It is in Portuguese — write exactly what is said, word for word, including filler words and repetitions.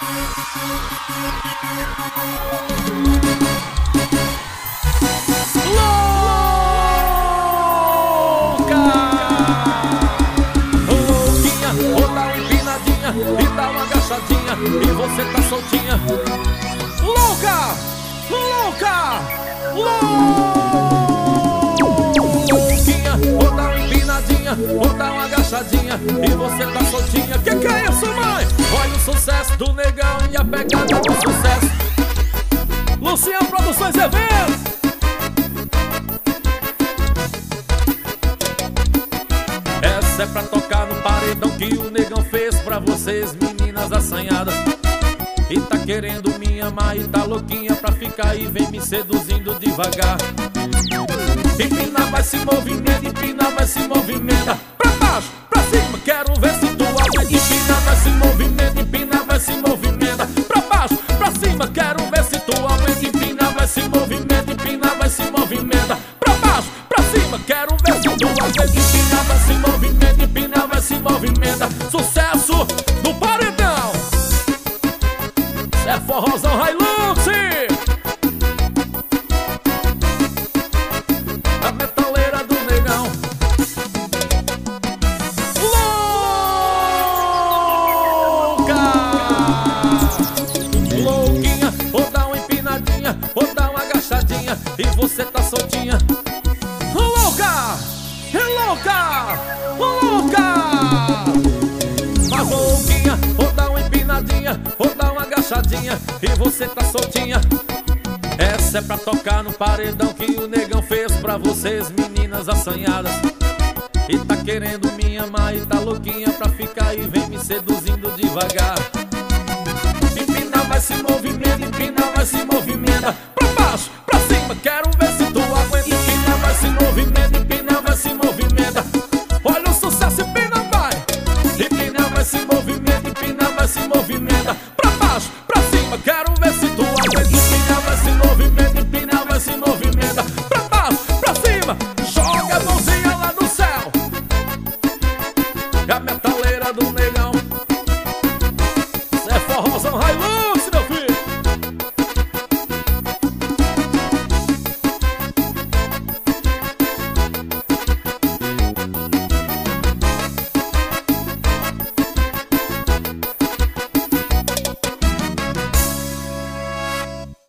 Louquinha, ou dá uma empinadinha e dá uma agachadinha e você tá soltinha. Louca, louca, louquinha, ou dá uma empinadinha ou dá uma agachadinha e você tá soltinha. Que que é isso, mãe? Olha o sucesso do negão e a pegada do sucesso. Luciano Produções Eventos. Essa é pra tocar no paredão que o negão fez pra vocês, meninas assanhadas. E tá querendo me amar e tá louquinha pra ficar e vem me seduzindo devagar. Empina, vai se movimenta, empina, vai se movimenta. Pra baixo, pra cima, quero ver se tu aguenta. Empina, vai se movimenta, empina, vai se movimenta. Pra baixo, pra cima, quero ver se tu aguenta. Empina, vai se movimenta, empina, vai se movimenta. Pra baixo, pra cima, quero ver se tu aguenta. Empina, vai se movimenta, empina, vai se movimenta. Sucesso no paredão. É forrozão Hilux. A metaleira do negão. Louca, louquinha, ou dá uma empinadinha ou dá uma agachadinha e você tá soltinha. Louca, louca, louca. Mas louquinha, ou dá uma empinadinha ou dá uma agachadinha e você tá soltinha. Essa é pra tocar no paredão que o negão fez pra vocês, meninas assanhadas. E tá querendo me amar e tá louquinha pra ficar e vem me seduzindo devagar. Empina, vai se movimenta, empina, vai se movimenta. Pra baixo, pra cima, quero ver se tu aguenta. Empina, vai se movimenta, empina.